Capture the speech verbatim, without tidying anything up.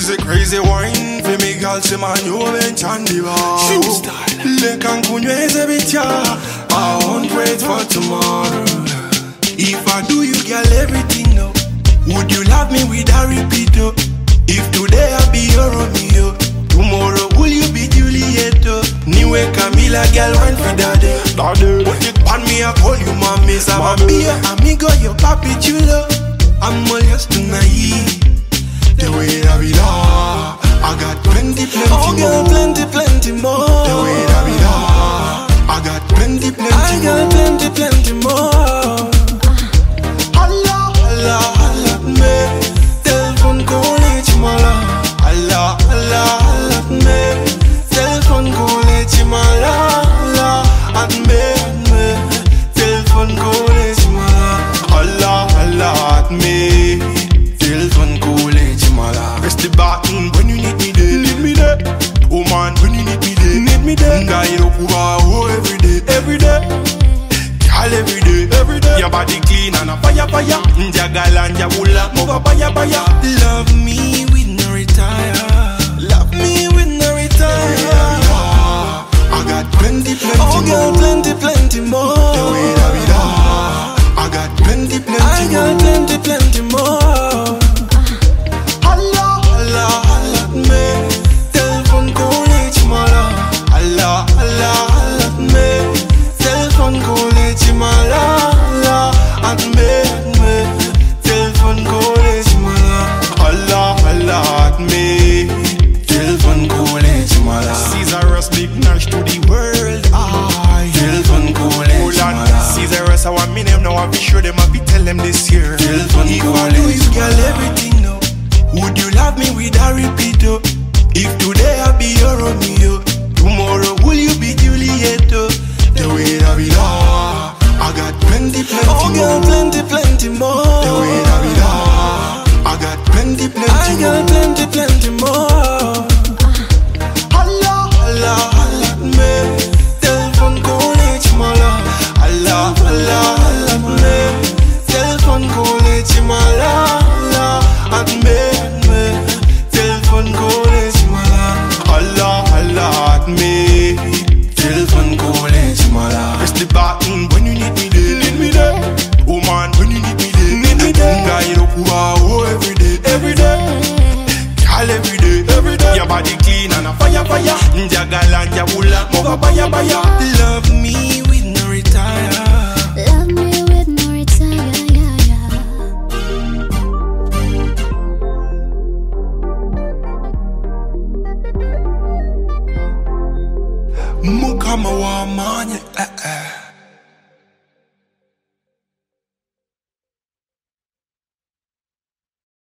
She's a crazy wine for me, girl. She man, you ain't on the bar. Shoot style. Le cancuño is a bit ya. I won't wait for tomorrow. If I do you, girl, everything no. Would you love me with a repeater? If today I be your Romeo, tomorrow will you be Julieta? Niwe Camila, girl, wine for daddy. Daddy. Put it on me, I call you mommy. I'ma be your amigo, your papi chulo. I'm all yours tonight. The way that we are, I got plenty, plenty Oh, more. girl, plenty, plenty more. The way that we are, I got plenty, plenty I more. got plenty, plenty more. Allah, Allah, Allah, me. Telephone call it chimala. Allah, Allah, Allah me. Telephone call it chimala. Allah at me, me. Telephone call it chimala. Allah, Allah, at me. Telephone call it chimala. Press the button when you need me there. Need me there. Oh man, when you need me there. Need me there. Guy, you oh, every day, every day. Girl, every day, every day. Your body clean and a fire, fire. Njagal and jawula, move up, fire, fire. Love me with no retire. Love me with no retire. I got plenty, plenty Oh, more. girl, plenty, plenty more. The way that we are, I got plenty, plenty I got more. plenty, plenty more. Allah, Allah, Allah me. Telephone call it chimala. Allah, Allah, Allah me. Telephone call it chimala. Allah at me, me. Telephone call it chimala. Allah, Allah, at me. Telephone call it chimala. Caesarus big Nash to the world. I Telephone call it hold on. chimala. Caesarus, I want me name now. I be sure them. I be tell them this year. Telephone If call I do it you, girl, chimala. everything now. Would you love me with a repeater? If today I be your Romeo, tomorrow will you be Julieta? The way that we are, I got plenty, plenty Oh, girl, more. plenty, plenty more. The way that we are, I got plenty, plenty I more. got plenty, plenty more. Allah, Allah, Allah me. Telephone call it chimala. Allah, Allah, Allah me. Telephone call it chimala. Allah at me, me. Telephone call it chimala. Allah, Allah, at me. Telephone call it chimala. Press the button when you need me there. Need me there. Oh man, when you need me there. Need me there. Guy, you oh, every day, every day. Girl, every day, every day. Your body clean and a fire, fire. Njagal and jawula, move up, fire, fire. Love me with no retire. Love me with no retire, yeah, yeah. Mukama wa manye, eh, eh.